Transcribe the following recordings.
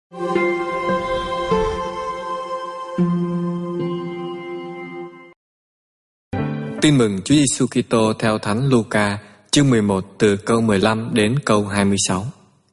Tin mừng Chúa Giêsu Kitô theo Thánh Luca, chương 11 từ câu 15 đến câu 26.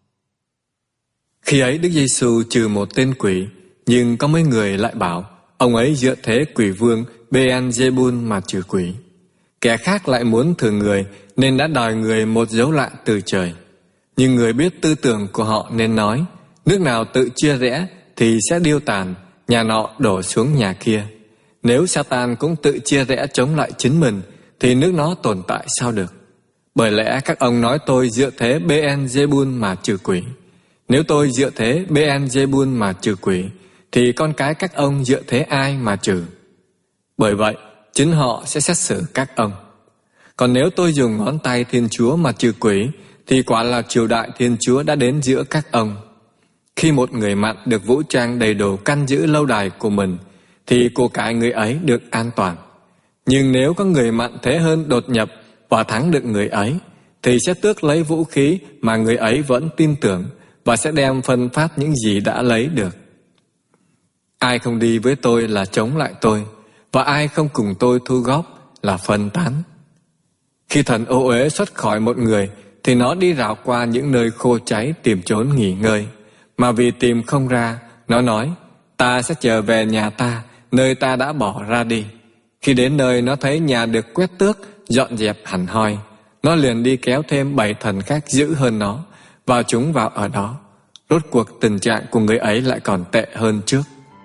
Khi ấy Đức Giêsu trừ một tên quỷ, nhưng có mấy người lại bảo ông ấy dựa thế quỷ vương Beelzebul mà trừ quỷ. Kẻ khác lại muốn thử người, nên đã đòi người một dấu lạ từ trời. Nhưng người biết tư tưởng của họ nên nói: nước nào tự chia rẽ thì sẽ điêu tàn, nhà nọ đổ xuống nhà kia. Nếu Satan cũng tự chia rẽ chống lại chính mình, thì nước nó tồn tại sao được? Bởi lẽ các ông nói tôi dựa thế Beelzebul mà trừ quỷ. Nếu tôi dựa thế Beelzebul mà trừ quỷ, thì con cái các ông dựa thế ai mà trừ? Bởi vậy, chính họ sẽ xét xử các ông. Còn nếu tôi dùng ngón tay Thiên Chúa mà trừ quỷ, thì quả là triều đại Thiên Chúa đã đến giữa các ông. Khi một người mặn được vũ trang đầy đủ căn giữ lâu đài của mình, thì của cải người ấy được an toàn. Nhưng nếu có người mặn thế hơn đột nhập và thắng được người ấy, thì sẽ tước lấy vũ khí mà người ấy vẫn tin tưởng, và sẽ đem phân phát những gì đã lấy được. Ai không đi với tôi là chống lại tôi, và ai không cùng tôi thu góp là phân tán. Khi thần ô uế xuất khỏi một người, thì nó đi rảo qua những nơi khô cháy tìm trốn nghỉ ngơi. Mà vì tìm không ra, nó nói: ta sẽ trở về nhà ta, nơi ta đã bỏ ra đi. Khi đến nơi nó thấy nhà được quét tước, dọn dẹp hẳn hoi, nó liền đi kéo thêm 7 thần khác dữ hơn nó, và chúng vào ở đó. Rốt cuộc tình trạng của người ấy lại còn tệ hơn trước.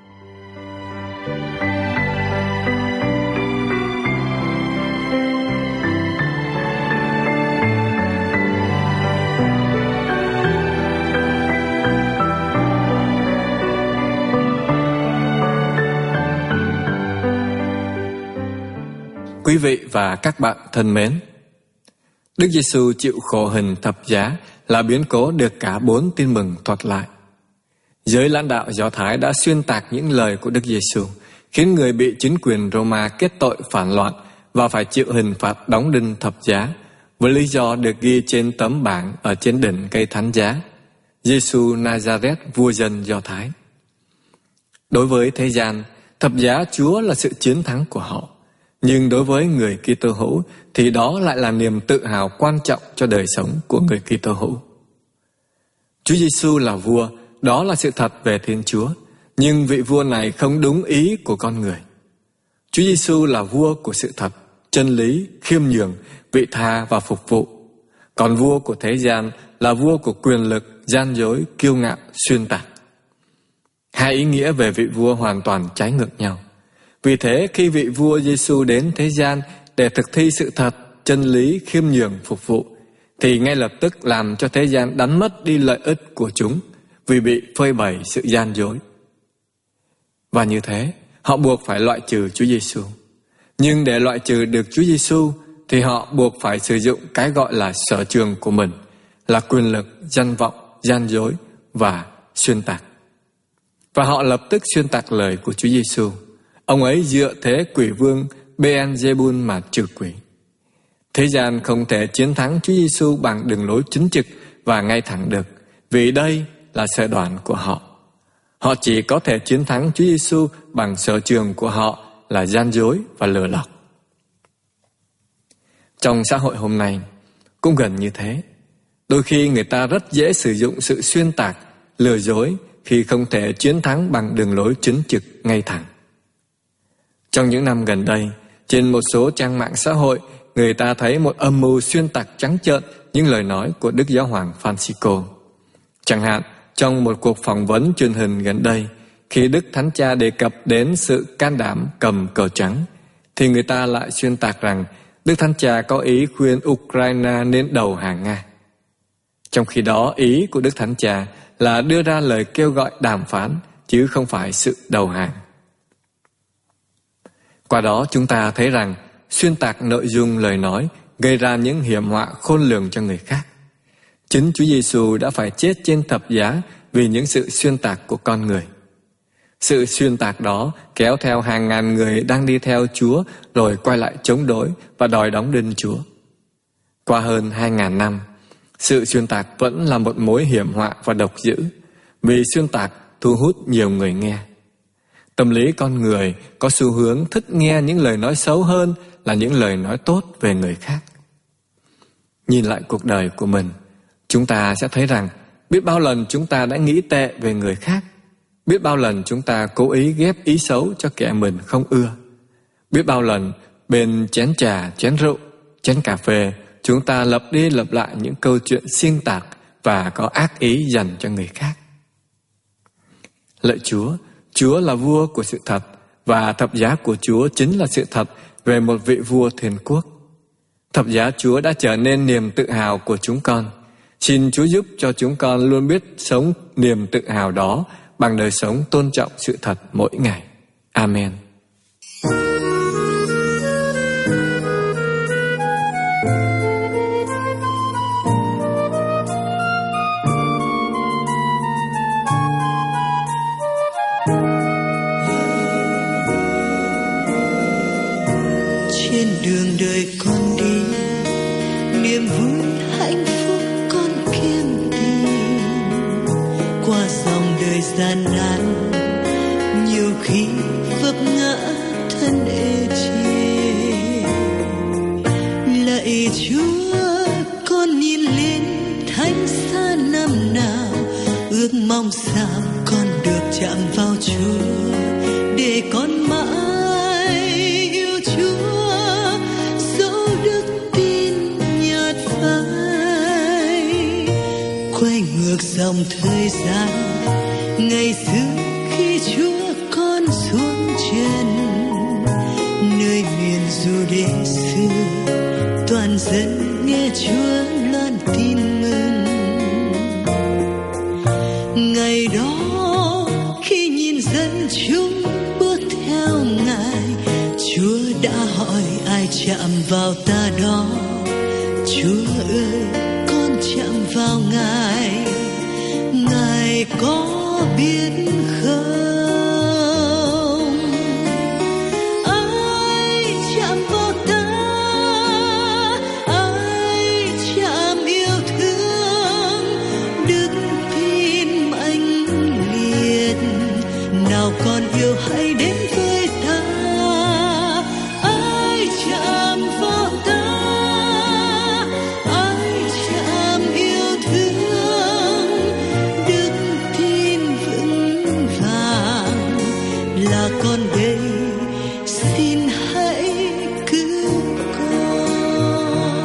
Quý vị và các bạn thân mến, Đức Giêsu chịu khổ hình thập giá là biến cố được cả 4 tin mừng thuật lại. Giới lãnh đạo Do Thái đã xuyên tạc những lời của Đức Giêsu, khiến người bị chính quyền Roma kết tội phản loạn và phải chịu hình phạt đóng đinh thập giá, với lý do được ghi trên tấm bảng ở trên đỉnh cây thánh giá: Giêsu Nazareth, vua dân Do Thái. Đối với thế gian, thập giá Chúa là sự chiến thắng của họ. Nhưng đối với người Kitô hữu thì đó lại là niềm tự hào quan trọng cho đời sống của người Kitô hữu. Chúa Giêsu là vua, đó là sự thật về Thiên Chúa, nhưng vị vua này không đúng ý của con người. Chúa Giêsu là vua của sự thật, chân lý, khiêm nhường, vị tha và phục vụ. Còn vua của thế gian là vua của quyền lực, gian dối, kiêu ngạo, xuyên tạc. Hai ý nghĩa về vị vua hoàn toàn trái ngược nhau. Vì thế khi vị vua Giêsu đến thế gian để thực thi sự thật, chân lý, khiêm nhường, phục vụ, thì ngay lập tức làm cho thế gian đánh mất đi lợi ích của chúng, vì bị phơi bày sự gian dối. Và như thế, họ buộc phải loại trừ Chúa Giêsu. Nhưng để loại trừ được Chúa Giêsu thì họ buộc phải sử dụng cái gọi là sở trường của mình, là quyền lực, danh vọng, gian dối và xuyên tạc. Và họ lập tức xuyên tạc lời của Chúa Giêsu. Ông ấy dựa thế quỷ vương Beelzebul mà trừ quỷ. Thế gian không thể chiến thắng Chúa Giêsu bằng đường lối chính trực và ngay thẳng được, vì đây là sở đoản của họ. Họ chỉ có thể chiến thắng Chúa Giêsu bằng sở trường của họ là gian dối và lừa lọc. Trong xã hội hôm nay cũng gần như thế. Đôi khi người ta rất dễ sử dụng sự xuyên tạc, lừa dối khi không thể chiến thắng bằng đường lối chính trực ngay thẳng. Trong những năm gần đây, trên một số trang mạng xã hội, người ta thấy một âm mưu xuyên tạc trắng trợn những lời nói của Đức Giáo hoàng Francisco. Chẳng hạn, trong một cuộc phỏng vấn truyền hình gần đây, khi Đức Thánh Cha đề cập đến sự can đảm cầm cờ trắng, thì người ta lại xuyên tạc rằng Đức Thánh Cha có ý khuyên Ukraine nên đầu hàng Nga. Trong khi đó, ý của Đức Thánh Cha là đưa ra lời kêu gọi đàm phán, chứ không phải sự đầu hàng. Qua đó chúng ta thấy rằng xuyên tạc nội dung lời nói gây ra những hiểm họa khôn lường cho người khác. Chính Chúa Giêsu đã phải chết trên thập giá vì những sự xuyên tạc của con người. Sự xuyên tạc đó kéo theo hàng ngàn người đang đi theo Chúa rồi quay lại chống đối và đòi đóng đinh Chúa. Qua hơn 2.000 năm, sự xuyên tạc vẫn là một mối hiểm họa và độc dữ, vì xuyên tạc thu hút nhiều người nghe. Tâm lý con người có xu hướng thích nghe những lời nói xấu hơn là những lời nói tốt về người khác. Nhìn lại cuộc đời của mình, chúng ta sẽ thấy rằng biết bao lần chúng ta đã nghĩ tệ về người khác, biết bao lần chúng ta cố ý ghép ý xấu cho kẻ mình không ưa, biết bao lần bên chén trà, chén rượu, chén cà phê, chúng ta lặp đi lặp lại những câu chuyện xuyên tạc và có ác ý dành cho người khác. Lạy Chúa, Chúa là vua của sự thật, và thập giá của Chúa chính là sự thật về một vị vua thiên quốc. Thập giá Chúa đã trở nên niềm tự hào của chúng con. Xin Chúa giúp cho chúng con luôn biết sống niềm tự hào đó bằng đời sống tôn trọng sự thật mỗi ngày. Amen. Trên đường đời con đi, niềm vui hạnh phúc con kiếm tìm. Qua dòng đời gian nan, nhiều khi vấp ngã thân ê chề. Lạy Chúa, con nhìn lên thánh giá năm nào, ước mong sao con được chạm vào Chúa, để con mãi yêu Chúa. Dẫu đức tin nhạt phai, quay ngược dòng thời gian, ngày xưa khi Chúa con xuống trần, nơi miền Giu-đê xưa, toàn dân nghe Chúa loan tin mừng. Ngày đó khi nhìn dân chúng bước theo Ngài, Chúa đã hỏi ai chạm vào ta đó. Chúa ơi, con chạm vào Ngài, Ngài có biết không? Ai chạm vào ta, ai chạm yêu thương, đức tin mãnh liệt, nào con yêu hãy đến với ta. Ai chạm vào ta, ai chạm yêu thương, đức tin vững vàng, là con đây, xin hãy cứu con.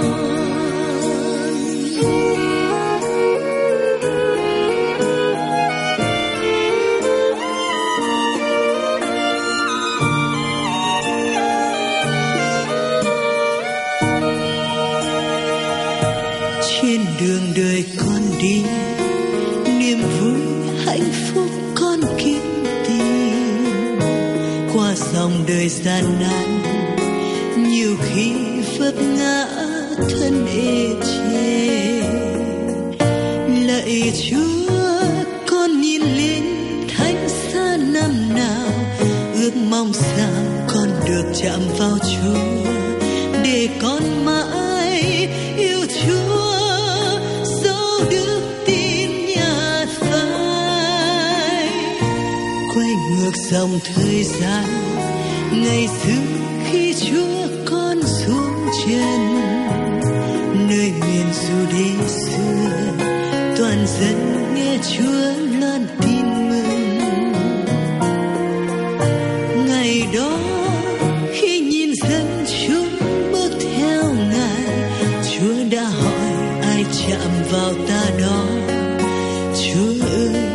Trên đường đời con đi, niềm vui hạnh phúc con kiếm tìm. Qua dòng đời gian nan, nhiều khi vấp ngã thân ê chề. Lạy Chúa, con nhìn lên thánh giá năm nào, ước mong sao con được chạm vào Chúa, để con mãi yêu Chúa. Dẫu đức tin nhạt phai, quay ngược dòng thời gian, ngày xưa khi Chúa con xuống trần, nơi miền Giu-đê xưa, toàn dân nghe Chúa loan tin mừng. Ngày đó khi nhìn dân chúng bước theo Ngài, Chúa đã hỏi ai chạm vào ta đó. Chúa ơi,